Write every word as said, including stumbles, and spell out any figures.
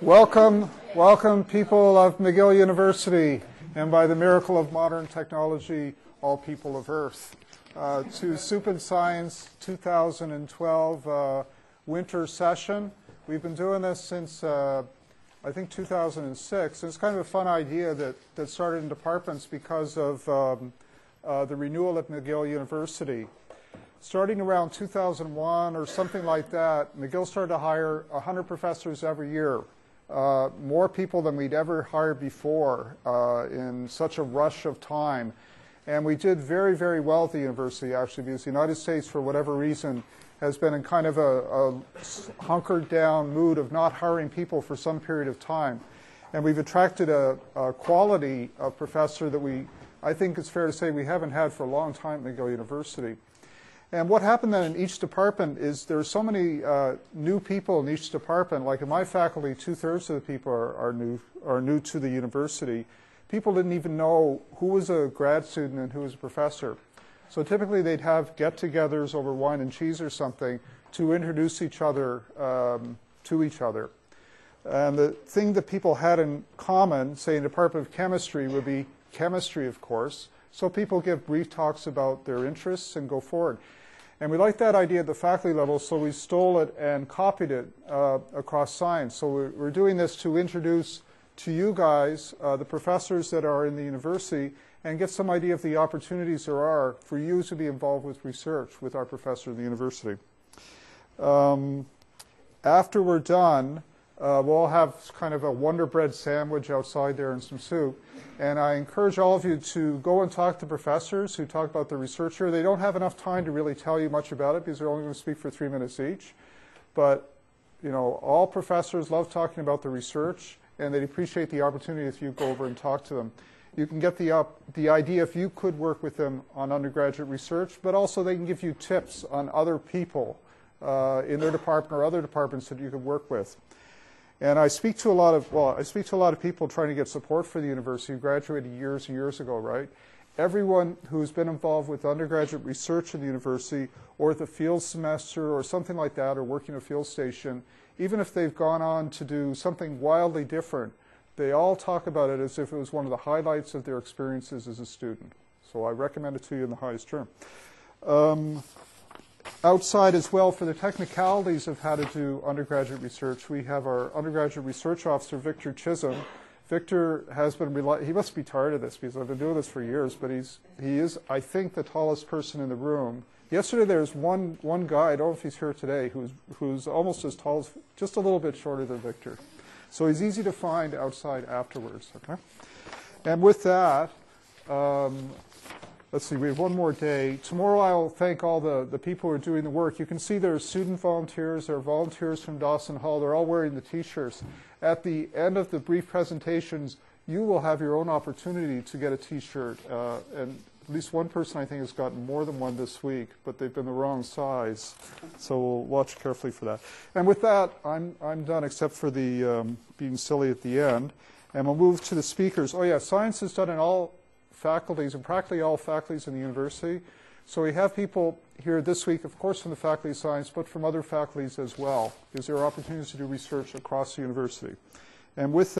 Welcome, welcome people of McGill University, and by the miracle of modern technology, all people of Earth, uh, to Soup and Science two thousand twelve uh, winter session. We've been doing this since, uh, I think, two thousand six. It's kind of a fun idea that, that started in departments because of um, uh, the renewal at McGill University. Starting around two thousand one or something like that, McGill started to hire one hundred professors every year. Uh, more people than we'd ever hired before uh, in such a rush of time. And we did very, very well at the university, actually, because the United States, for whatever reason, has been in kind of a, a hunkered down mood of not hiring people for some period of time. And we've attracted a, a quality of professor that we, I think it's fair to say, we haven't had for a long time at McGill University. And what happened then in each department is there are so many uh, new people in each department. Like in my faculty, two-thirds of the people are, are, new, are new to the university. People didn't even know who was a grad student and who was a professor. So typically they'd have get-togethers over wine and cheese or something to introduce each other um, to each other. And the thing that people had in common, say in the Department of Chemistry, would be chemistry, of course. So people give brief talks about their interests and go forward. And we liked that idea at the faculty level, so we stole it and copied it uh, across science. So we're, we're doing this to introduce to you guys, uh, the professors that are in the university, and get some idea of the opportunities there are for you to be involved with research with our professor in the university. Um, after we're done, uh, we'll have kind of a Wonder Bread sandwich outside there and some soup. And I encourage all of you to go and talk to professors who talk about the research here. They don't have enough time to really tell you much about it because they're only going to speak for three minutes each. But, you know, all professors love talking about the research, and they'd appreciate the opportunity if you go over and talk to them. You can get the, up, the idea if you could work with them on undergraduate research, but also they can give you tips on other people uh, in their department or other departments that you could work with. And I speak to a lot of, well, I speak to a lot of people trying to get support for the university who graduated years and years ago, right? Everyone who's been involved with undergraduate research in the university or at the field semester or something like that or working a field station, even if they've gone on to do something wildly different, they all talk about it as if it was one of the highlights of their experiences as a student. So I recommend it to you in the highest term. Um, Outside as well, for the technicalities of how to do undergraduate research, we have our undergraduate research officer, Victor Chisholm. Victor has been, he must be tired of this because I've been doing this for years, but he's, he is, I think, the tallest person in the room. Yesterday there was one, one guy, I don't know if he's here today, who's, who's almost as tall as, just a little bit shorter than Victor. So he's easy to find outside afterwards, okay? And with that, um, let's see, we have one more day. Tomorrow I'll thank all the, the people who are doing the work. You can see there are student volunteers, there are volunteers from Dawson Hall. They're all wearing the T-shirts. At the end of the brief presentations, you will have your own opportunity to get a T-shirt. Uh, and at least one person, I think, has gotten more than one this week, but they've been the wrong size. So we'll watch carefully for that. And with that, I'm, I'm done, except for the um, being silly at the end. And we'll move to the speakers. Oh, yeah, science is done in all faculties and practically all faculties in the university. So we have people here this week, of course, from the Faculty of Science, but from other faculties as well, because there are opportunities to do research across the university. And with